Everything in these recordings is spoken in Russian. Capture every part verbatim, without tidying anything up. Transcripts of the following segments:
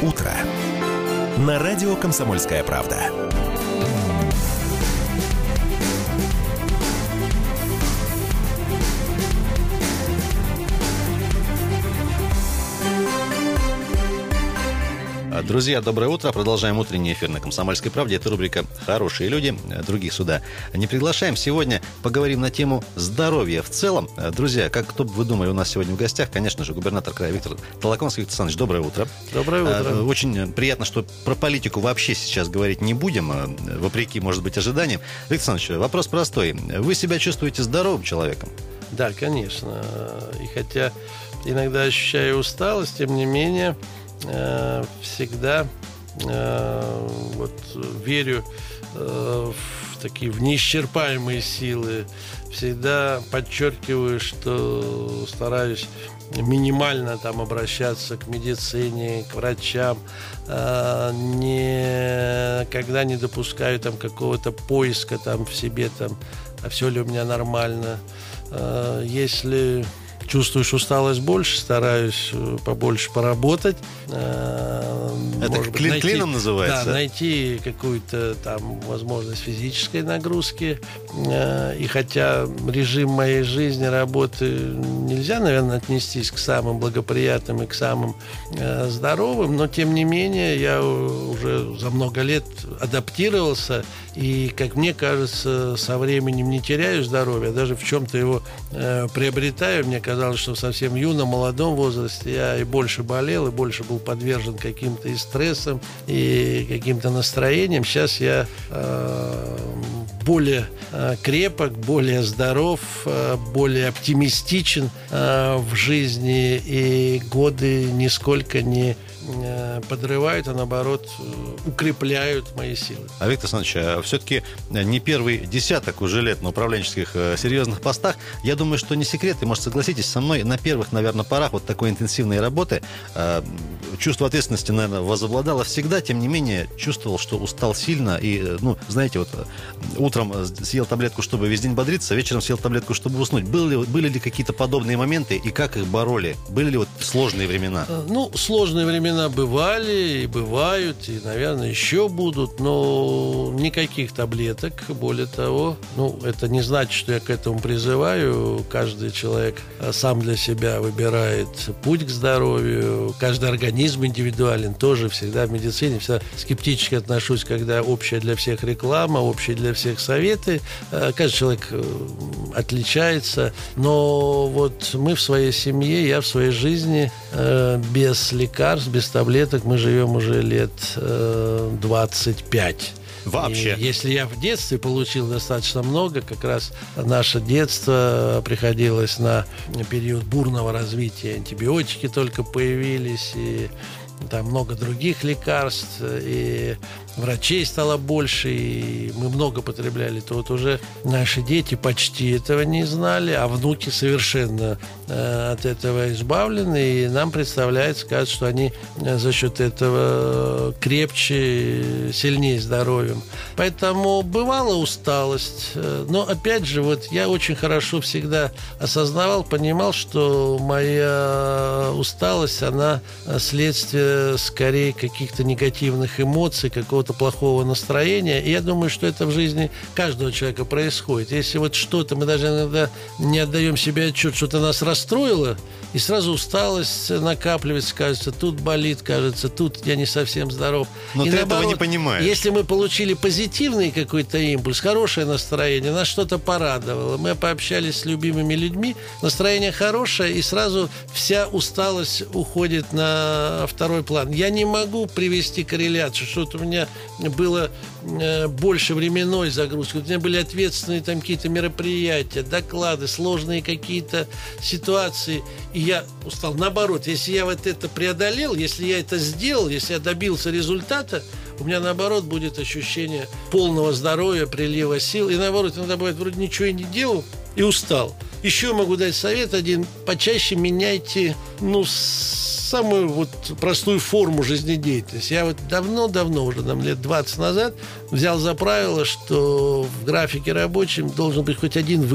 утро» на радио «Комсомольская правда». Друзья, доброе утро. Продолжаем утренний эфир на «Комсомольской правде». Это рубрика «Хорошие люди». Других сюда не приглашаем. Сегодня поговорим на тему здоровья в целом. Друзья, как кто бы вы думали, у нас сегодня в гостях, конечно же, губернатор края Виктор Толоконский. Виктор Александрович, доброе утро. Доброе утро. Очень приятно, что про политику вообще сейчас говорить не будем, вопреки, может быть, ожиданиям. Виктор Александрович, вопрос простой. Вы себя чувствуете здоровым человеком? Да, конечно. И хотя иногда ощущаю усталость, тем не менее... всегда э, вот, верю э, в такие в неисчерпаемые силы, всегда подчеркиваю, что стараюсь минимально там обращаться к медицине, к врачам, э, никогда не допускаю там какого-то поиска там в себе, там, а все ли у меня нормально. Э, если чувствуешь усталость больше, стараюсь побольше поработать. Это может быть, клин, найти, клином называется? Да, найти какую-то там возможность физической нагрузки. И хотя режим моей жизни, работы нельзя, наверное, отнестись к самым благоприятным и к самым здоровым, но тем не менее я уже за много лет адаптировался и, как мне кажется, со временем не теряю здоровья, даже в чем-то его приобретаю. Мне казалось, что в совсем юном, молодом возрасте я и больше болел, и больше был подвержен каким-то и стрессам, и каким-то настроениям. Сейчас я э, более э, крепок, более здоров, э, более оптимистичен э, в жизни, и годы нисколько не э, подрывают, а наоборот э, укрепляют мои силы. А, Виктор Александрович, а все-таки не первый десяток уже лет на управленческих э, серьезных постах. Я думаю, что не секрет, и, может, согласитесь со мной, на первых, наверное, порах вот такой интенсивной работы э, чувство ответственности, наверное, возобладало всегда. Тем не менее, чувствовал, что устал сильно. И, ну, знаете, вот утром съел таблетку, чтобы весь день бодриться, а вечером съел таблетку, чтобы уснуть. Были ли, были ли какие-то подобные моменты, и как их бороли? Были ли вот сложные времена? Ну, сложные времена бывали и бывают, и, наверное, еще будут, но никаких таблеток. Более того, ну, это не значит, что я к этому призываю. Каждый человек сам для себя выбирает путь к здоровью. Каждый организм индивидуален. Тоже всегда в медицине всегда скептически отношусь, когда общая для всех реклама, общая для всех советы. Каждый человек отличается. Но вот мы в своей семье, я в своей жизни без лекарств, без таблеток мы живем уже лет двадцать пять. Вообще. И если я в детстве получил достаточно много, как раз наше детство приходилось на период бурного развития. Антибиотики только появились, и там много других лекарств, и врачей стало больше, и мы много потребляли, то вот уже наши дети почти этого не знали, а внуки совершенно э, от этого избавлены, и нам представляется, кажется, что они за счет этого крепче, сильнее здоровьем. Поэтому бывала усталость, но опять же, вот я очень хорошо всегда осознавал, понимал, что моя усталость, она следствие скорее каких-то негативных эмоций, какого-то плохого настроения. И я думаю, что это в жизни каждого человека происходит. Если вот что-то, мы даже иногда не отдаем себе отчет, что-то нас расстроило, и сразу усталость накапливается, кажется, тут болит, кажется, тут я не совсем здоров. Но и ты наоборот, этого не понимаешь. Если мы получили позитивный какой-то импульс, хорошее настроение, нас что-то порадовало, мы пообщались с любимыми людьми, настроение хорошее, и сразу вся усталость уходит на второй план. Я не могу привести корреляцию, что-то у меня было э, больше временной загрузки, у меня были ответственные там какие-то мероприятия, доклады, сложные какие-то ситуации, и я устал. Наоборот, если я вот это преодолел, если я это сделал, если я добился результата, у меня, наоборот, будет ощущение полного здоровья, прилива сил. И, наоборот, иногда бывает, вроде ничего и не делал, и устал. Еще могу дать совет один. Почаще меняйте, ну, самую вот простую форму жизнедеятельности. Я вот давно-давно, уже нам лет двадцать назад, взял за правило, что в графике рабочем должен быть хоть один выезд.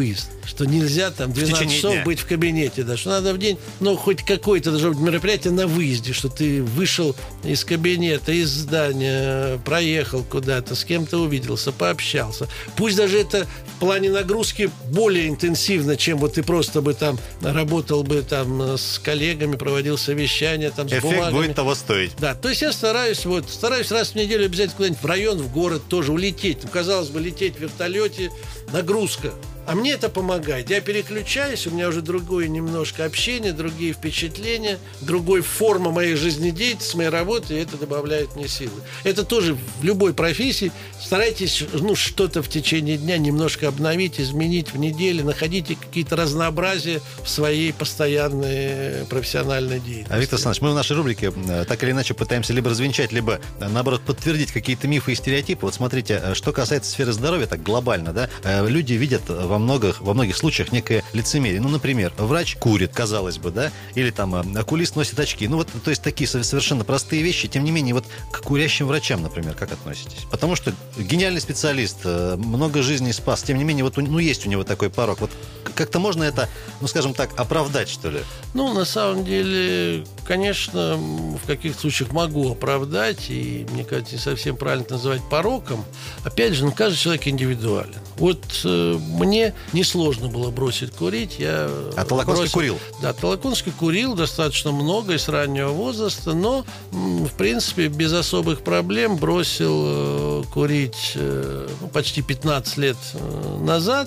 что нельзя там двенадцать часов дня. быть в кабинете, да, что надо в день, ну, хоть какое-то должно быть мероприятие на выезде, что ты вышел из кабинета, из здания, проехал куда-то, с кем-то увиделся, пообщался. Пусть даже это в плане нагрузки более интенсивно, чем вот ты просто бы там работал бы там с коллегами, проводил совещания там с Эффект бумагами. будет того стоить. Да, то есть я стараюсь вот, стараюсь раз в неделю обязательно куда-нибудь в район, в город тоже улететь. Ну, казалось бы, лететь в вертолете, нагрузка. А мне это помогает. Я переключаюсь, у меня уже другое немножко общение, другие впечатления, другой форма моей жизнедеятельности, моей работы, и это добавляет мне силы. Это тоже в любой профессии. Старайтесь, ну, что-то в течение дня немножко обновить, изменить в неделе, находите какие-то разнообразия в своей постоянной профессиональной деятельности. А, Виктор Александрович, мы в нашей рубрике так или иначе пытаемся либо развенчать, либо, наоборот, подтвердить какие-то мифы и стереотипы. Вот смотрите, что касается сферы здоровья, так глобально, да, люди видят во многих, во многих случаях некое лицемерие. Ну, например, врач курит, казалось бы, да, или там окулист носит очки. Ну, вот, то есть такие совершенно простые вещи. Тем не менее, вот к курящим врачам, например, как относитесь? Потому что гениальный специалист, много жизней спас. Тем не менее, вот, ну, есть у него такой порог. Вот как-то можно это, ну, скажем так, оправдать, что ли? Ну, на самом деле, конечно, в каких-то случаях могу оправдать, и, мне кажется, не совсем правильно это называть пороком. Опять же, ну, каждый человек индивидуален. Вот э, мне несложно было бросить курить. Я а Толоконский бросил... курил? Да, Толоконский курил достаточно много и с раннего возраста, но, в принципе, без особых проблем бросил э, курить э, ну, почти пятнадцать лет э, назад.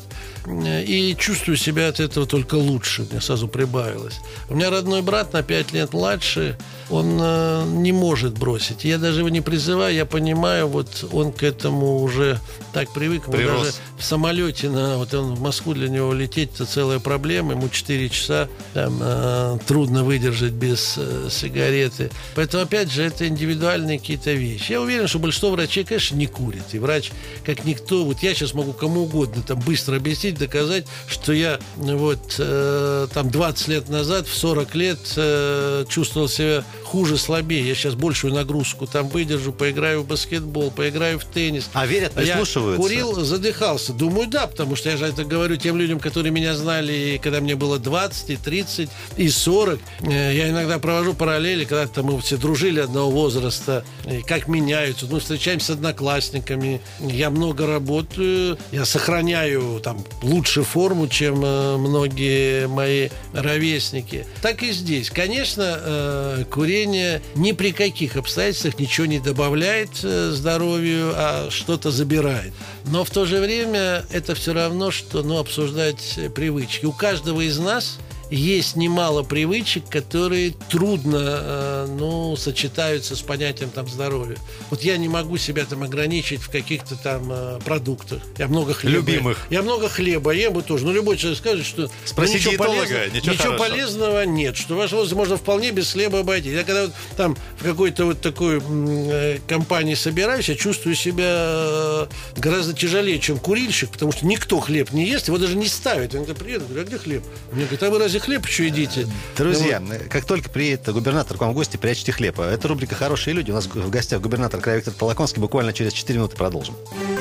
И чувствую себя от этого только лучше. Мне сразу прибавилось. У меня родной брат на пять лет младше. Он э, не может бросить. Я даже его не призываю. Я понимаю, вот он к этому уже так привык. Ему даже в самолете, на, вот он в Москву, для него лететь — это целая проблема. Ему четыре часа там, э, трудно выдержать без э, сигареты. Поэтому, опять же, это индивидуальные какие-то вещи. Я уверен, что большинство врачей, конечно, не курит. И врач, как никто, вот я сейчас могу кому угодно там быстро объяснить, доказать, что я вот э, там двадцать лет назад, в сорок лет э, чувствовал себя хуже, слабее. Я сейчас большую нагрузку там выдержу, поиграю в баскетбол, поиграю в теннис. А верят, прислушиваются? Я курил, задыхался. Думаю, да, потому что я же это говорю тем людям, которые меня знали, когда мне было двадцать, и тридцать, и сорок. Я иногда провожу параллели, когда мы все дружили одного возраста, и как меняются. Ну, встречаемся с одноклассниками. Я много работаю, я сохраняю там лучше форму, чем многие мои ровесники. Так и здесь. Конечно, курение ни при каких обстоятельствах ничего не добавляет здоровью, а что-то забирает. Но в то же время это все равно, что ну, обсуждать привычки. У каждого из нас есть немало привычек, которые трудно э, ну, сочетаются с понятием там, здоровья. Вот я не могу себя там ограничить в каких-то там э, продуктах. Я много хлеба. Любимых. Я много хлеба ем, и тоже. Но любой человек скажет, что спроси ну, ничего, диетолога, полезного, ничего, ничего полезного нет, что ваш возраст можно вполне без хлеба обойтись. Я когда вот, там в какой-то вот такой э, компании собираюсь, я чувствую себя э, гораздо тяжелее, чем курильщик, потому что никто хлеб не ест, его даже не ставят. Они приедут, говорят, а где хлеб? Мне говорят, а вы разве хлеб еще едите? Друзья, ну, как только приедет губернатор к вам в гости, прячьте хлеб. Это рубрика «Хорошие люди». У нас в гостях губернатор края Виктор Толоконский. Буквально через четыре минуты продолжим.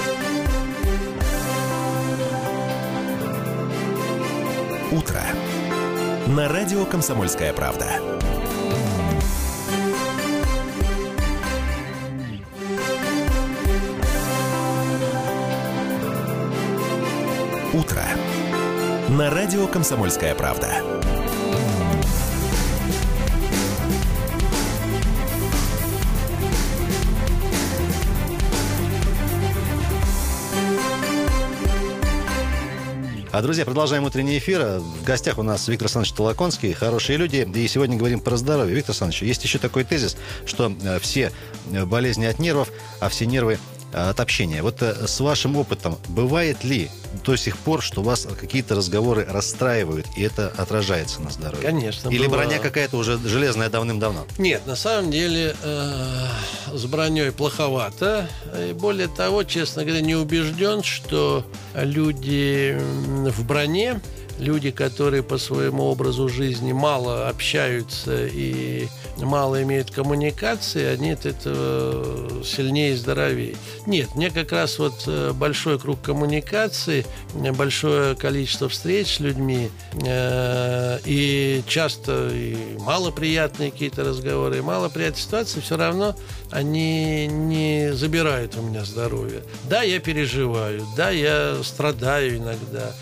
Утро. На радио «Комсомольская правда». Утро. На радио «Комсомольская правда». А, друзья, продолжаем утренний эфир. В гостях у нас Виктор Александрович Толоконский, «Хорошие люди». И сегодня говорим про здоровье. Виктор Александрович, есть еще такой тезис, что все болезни от нервов, а все нервы от общения. Вот с вашим опытом, бывает ли до сих пор, что вас какие-то разговоры расстраивают, и это отражается на здоровье? Конечно. Или бывало. броня какая-то уже железная давным-давно? Нет, на самом деле э, с броней плоховато. И более того, честно говоря, не убежден, что люди в броне люди, которые по своему образу жизни мало общаются и мало имеют коммуникации, они от этого сильнее и здоровее. Нет, мне как раз вот большой круг коммуникации, большое количество встреч с людьми э, и часто и малоприятные какие-то разговоры, и малоприятные ситуации, все равно они не забирают у меня здоровье. Да, я переживаю, да, я страдаю иногда,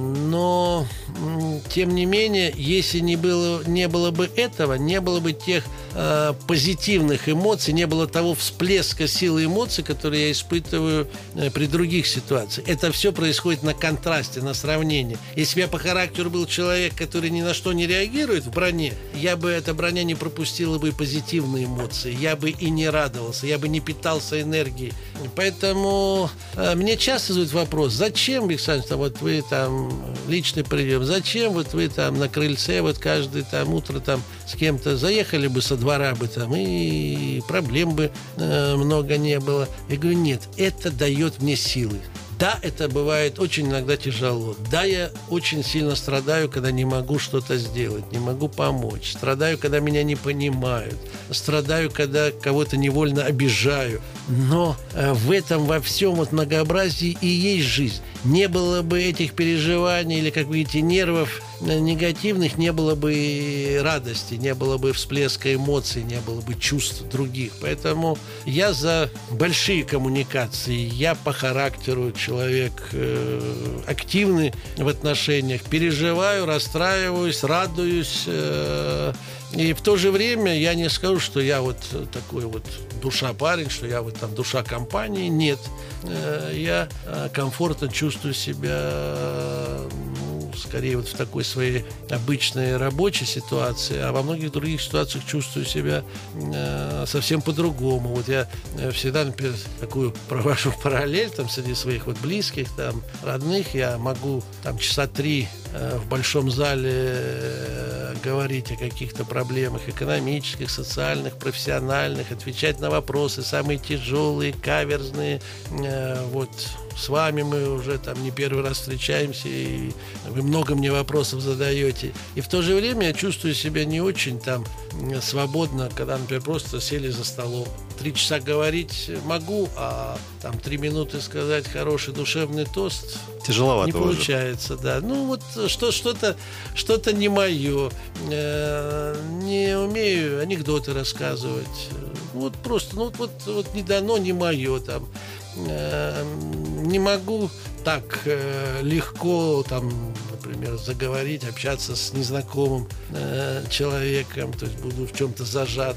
но тем не менее, если не было, не было бы этого, не было бы тех э, позитивных эмоций, не было того всплеска силы эмоций, которые я испытываю э, при других ситуациях. Это все происходит на контрасте, на сравнении. Если бы я по характеру был человек, который ни на что не реагирует в броне, я бы, эта броня не пропустила бы позитивные эмоции, я бы и не радовался, я бы не питался энергией. Поэтому э, мне часто задают вопрос: зачем, Александр, там, вот вы там личный прием, зачем вот вы там на крыльце вот каждое там утро там с кем-то заехали бы со двора бы там, и проблем бы э, много не было. Я говорю, нет, это дает мне силы. Да, это бывает очень иногда тяжело. Да, я очень сильно страдаю, когда не могу что-то сделать, не могу помочь. Страдаю, когда меня не понимают. Страдаю, когда кого-то невольно обижаю. Но э, в этом во всем вот многообразии и есть жизнь. Не было бы этих переживаний или, как вы видите, нервов негативных, не было бы радости, не было бы всплеска эмоций, не было бы чувств других. Поэтому я за большие коммуникации. Я по характеру человек э, активный в отношениях. Переживаю, расстраиваюсь, радуюсь. Э, и в то же время я не скажу, что я вот такой вот душа парень, что я вот там душа компании. Нет. Э, я комфортно чувствую себя, ну, скорее вот в такой своей обычной рабочей ситуации, а во многих других ситуациях чувствую себя э, совсем по-другому. Вот я всегда, например, такую провожу параллель там среди своих вот близких, там, родных. Я могу там часа три э, в большом зале э, говорить о каких-то проблемах экономических, социальных, профессиональных, отвечать на вопросы самые тяжелые, каверзные. Э, вот с вами мы уже там не первый раз встречаемся, и вы много мне вопросов задаете. И в то же время я чувствую себя не очень там свободно, когда, например, просто сели за столом. Три часа говорить могу, а там три минуты сказать хороший душевный тост тяжеловато не получается, уже. Да. Ну вот что, что-то, что-то не мое. Э, не умею анекдоты рассказывать. Вот просто, ну вот, вот не дано, не мое там. Не могу так э, легко там, например, заговорить, общаться с незнакомым э, человеком, то есть буду в чем-то зажат,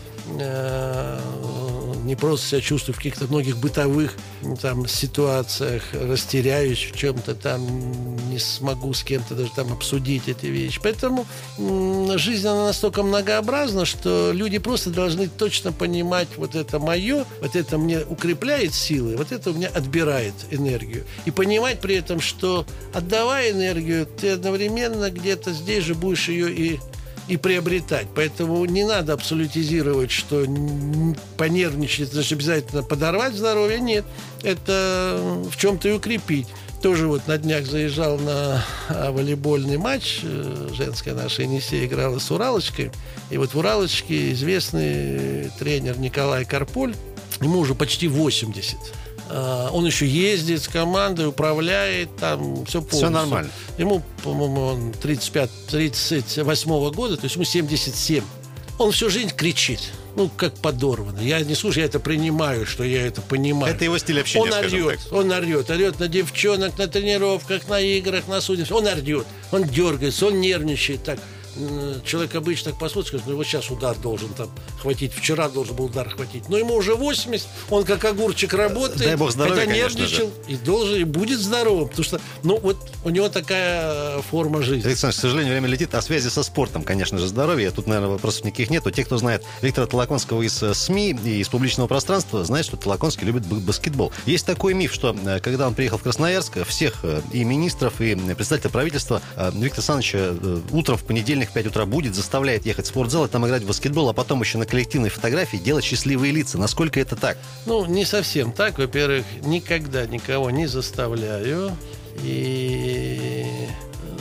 э, не просто себя чувствую в каких-то многих бытовых там ситуациях, растеряюсь в чем-то там, не смогу с кем-то даже там обсудить эти вещи. Поэтому э, жизнь, она настолько многообразна, что люди просто должны точно понимать: вот это мое, вот это мне укрепляет силы, вот это у меня отбирает энергию. И понимать при этом, что, отдавая энергию, ты одновременно где-то здесь же будешь ее и, и приобретать. Поэтому не надо абсолютизировать, что понервничать, значит, обязательно подорвать здоровье. Нет, это в чем-то и укрепить. Тоже вот на днях заезжал на волейбольный матч. Женская наша Енисей играла с Уралочкой. И вот в Уралочке известный тренер Николай Карполь, ему уже почти восемьдесят. Он еще ездит с командой, управляет, там все полностью. Все нормально. Ему, по-моему, он тридцать пять тридцать восьмого года, то есть ему семьдесят семь. Он всю жизнь кричит, ну, как подорванный. Я не слушаю, я это принимаю, что я это понимаю. Это его стиль общения, он орет, так. Он орет, орет на девчонок, на тренировках, на играх, на судьях. Он орет, он дергается, он нервничает так. Человек обычно так посмотрит, скажет: ну его сейчас удар должен там хватить, вчера должен был удар хватить, но ему уже восемьдесят, он как огурчик работает, дай бог здоровья, хотя нервничал, и должен, и будет здоровым, потому что, ну вот у него такая форма жизни. Александр, к сожалению, время летит. О связи со спортом, конечно же, здоровье. Тут, наверное, вопросов никаких нет. Те, кто знает Виктора Толоконского из СМИ и из публичного пространства, знают, что Толоконский любит баскетбол. Есть такой миф, что когда он приехал в Красноярск, всех и министров, и представителей правительства Виктора Александровича утром в понедельник в пять утра будет, заставляет ехать в спортзал и там играть в баскетбол, а потом еще на коллективной фотографии делать счастливые лица. Насколько это так? Ну, не совсем так. Во-первых, никогда никого не заставляю. И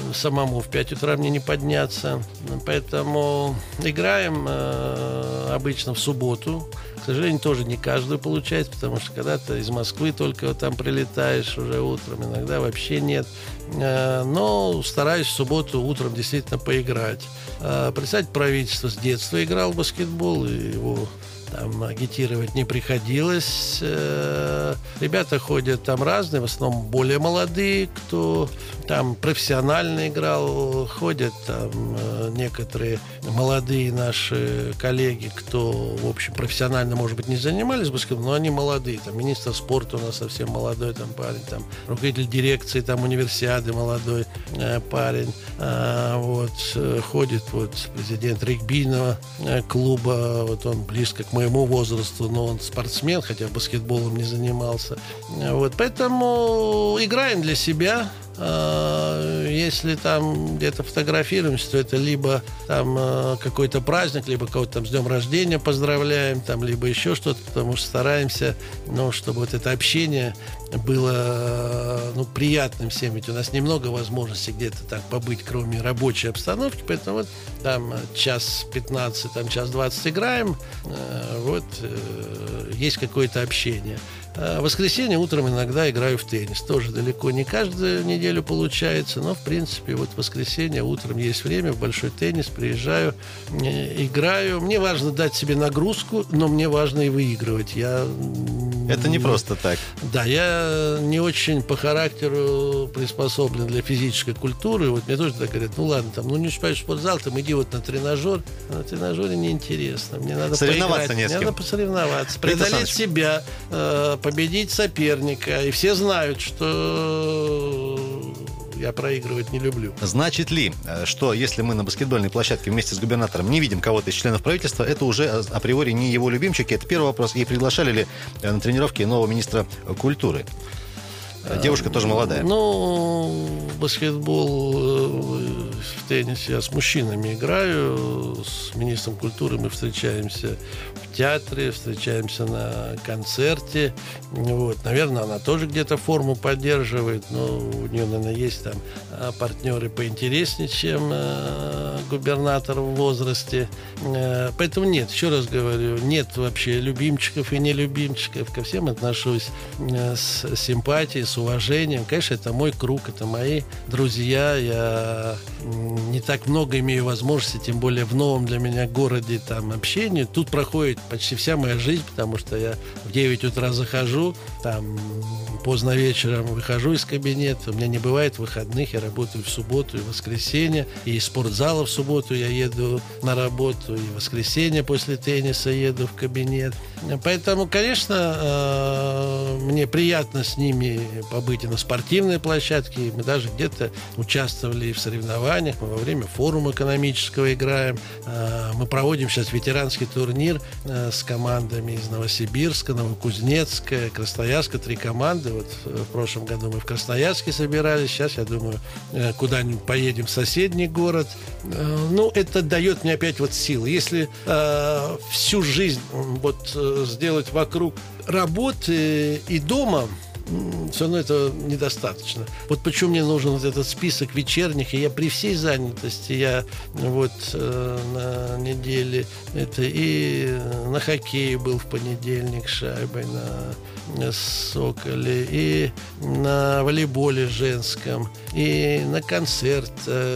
самому в пять утра мне не подняться. Поэтому играем э, обычно в субботу. К сожалению, тоже не каждую получается, потому что когда-то из Москвы только вот там прилетаешь уже утром, иногда вообще нет. Э, но стараюсь в субботу утром действительно поиграть. Э, представить правительство с детства играл в баскетбол, и его там агитировать не приходилось. Ребята ходят там разные, в основном более молодые, кто там профессионально играл. Ходят там некоторые молодые наши коллеги, кто, в общем, профессионально, может быть, не занимались баскетболом, но они молодые. Там министр спорта у нас совсем молодой там парень, там руководитель дирекции там универсиады молодой э, парень. А, вот ходит вот президент регбийного клуба, вот он близко к моему возрасту, но он спортсмен, хотя баскетболом не занимался. Вот, поэтому играем для себя. Если там где-то фотографируемся, то это либо там какой-то праздник, либо кого-то там с днем рождения поздравляем, там, либо еще что-то, потому что стараемся, ну, чтобы вот это общение было, ну, приятным всем. Ведь у нас немного возможностей где-то так побыть, кроме рабочей обстановки, поэтому вот там час пятнадцать, там час двадцать играем, вот есть какое-то общение. В воскресенье утром иногда играю в теннис. Тоже далеко не каждую неделю получается, но, в принципе, вот в воскресенье утром есть время, в большой теннис приезжаю, играю. Мне важно дать себе нагрузку, но мне важно и выигрывать. Я... Это не просто так. Да, я не очень по характеру приспособлен для физической культуры. Вот мне тоже так говорят, ну ладно, там, ну не успеешь в спортзал, там иди вот на тренажер. На тренажере неинтересно. Мне надо соревноваться поиграть. не с кем. Мне надо посоревноваться, преодолеть себя, победить соперника. И все знают, что я проигрывать не люблю. Значит ли, что если мы на баскетбольной площадке вместе с губернатором не видим кого-то из членов правительства, это уже априори не его любимчики? Это первый вопрос. И приглашали ли на тренировки нового министра культуры? Девушка тоже молодая. Ну, баскетбол, в теннисе я с мужчинами играю. С министром культуры мы встречаемся в театре, встречаемся на концерте. Вот. Наверное, она тоже где-то форму поддерживает, но у нее, наверное, есть там партнеры поинтереснее, чем губернатор в возрасте. Поэтому нет, еще раз говорю, нет вообще любимчиков и нелюбимчиков. Ко всем отношусь с симпатией, с уважением. Конечно, это мой круг, это мои друзья. Я не так много имею возможности, тем более в новом для меня городе там общения. Тут проходит почти вся моя жизнь, потому что я в девять утра захожу, там поздно вечером выхожу из кабинета. У меня не бывает выходных, я работаю в субботу и в воскресенье. И из спортзала в субботу я еду на работу, и в воскресенье после тенниса еду в кабинет. Поэтому, конечно, мне приятно с ними побыть и на спортивной площадке. Мы даже где-то участвовали в соревнованиях. Мы во время форума экономического играем. Мы проводим сейчас ветеранский турнир с командами из Новосибирска, Новокузнецка, Красноярска. Три команды. Вот в прошлом году мы в Красноярске собирались. Сейчас, я думаю, куда-нибудь поедем в соседний город. Ну, это дает мне опять вот силы. Если э, всю жизнь вот э, сделать вокруг работы и дома, все равно этого недостаточно. Вот почему мне нужен вот этот список вечерних, и я при всей занятости, я вот э, на неделе это и на хоккее был в понедельник шайбой на Соколе, и на волейболе женском, и на концерт.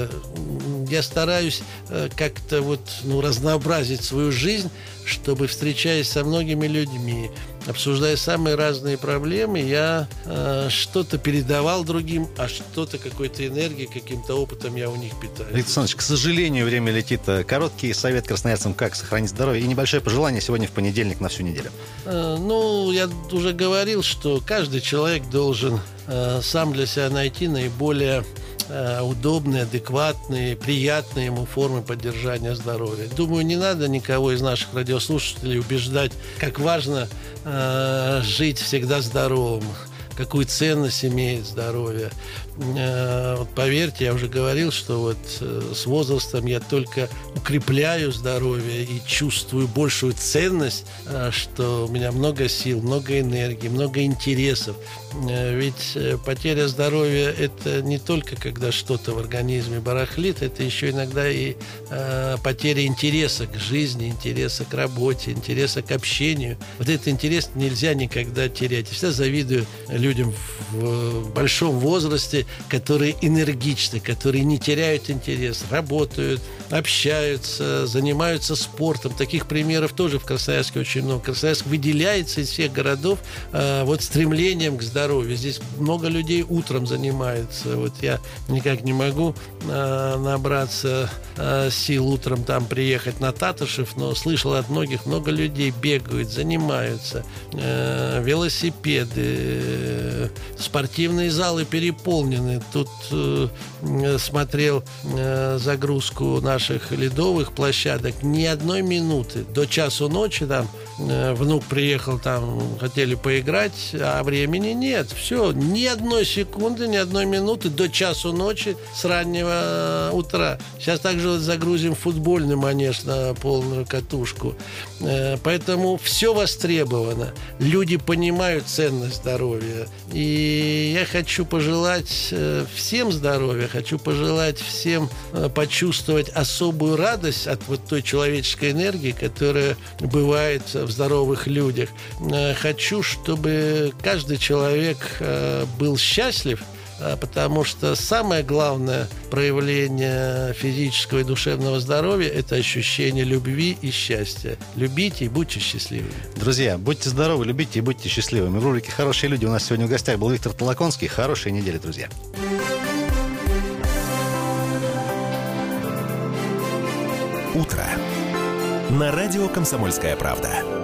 Я стараюсь как-то вот, ну, разнообразить свою жизнь, чтобы, встречаясь со многими людьми, обсуждая самые разные проблемы, я э, что-то передавал другим, а что-то, какой-то энергией, каким-то опытом я у них питаю. Виктор Александрович, к сожалению, время летит. Короткий совет красноярцам, как сохранить здоровье, и небольшое пожелание сегодня в понедельник на всю неделю. Э, ну, я уже говорил, что каждый человек должен э, сам для себя найти наиболее удобные, адекватные, приятные ему формы поддержания здоровья. Думаю, не надо никого из наших радиослушателей убеждать, как важно э, жить всегда здоровым, какую ценность имеет здоровье. Вот поверьте, я уже говорил, что вот с возрастом я только укрепляю здоровье и чувствую большую ценность, что у меня много сил, много энергии, много интересов. Ведь потеря здоровья – это не только когда что-то в организме барахлит, это еще иногда и потеря интереса к жизни, интереса к работе, интереса к общению. Вот этот интерес нельзя никогда терять. Я всегда завидую людям в большом возрасте, которые энергичны, которые не теряют интерес, работают, общаются, занимаются спортом. Таких примеров тоже в Красноярске очень много. Красноярск выделяется из всех городов э, вот стремлением к здоровью. Здесь много людей утром занимаются. Вот я никак не могу э, набраться э, сил утром там приехать на Татушев, но слышал от многих, много людей бегают, занимаются, э, велосипеды, э, спортивные залы переполнены. Тут э, смотрел э, загрузку наших ледовых площадок, ни одной минуты. До часу ночи там э, внук приехал, там хотели поиграть, а времени нет. Все, ни одной секунды, ни одной минуты до часу ночи с раннего утра. Сейчас также вот загрузим футбольный манеж на полную катушку. Э, поэтому все востребовано. Люди понимают ценность здоровья. И я хочу пожелать всем здоровья, хочу пожелать всем почувствовать особую радость от вот той человеческой энергии, которая бывает в здоровых людях. Хочу, чтобы каждый человек был счастлив, потому что самое главное проявление физического и душевного здоровья – это ощущение любви и счастья. Любите и будьте счастливыми. Друзья, будьте здоровы, любите и будьте счастливыми. В рубрике «Хорошие люди» у нас сегодня в гостях был Виктор Толоконский. Хорошей недели, друзья. Утро. На радио «Комсомольская правда».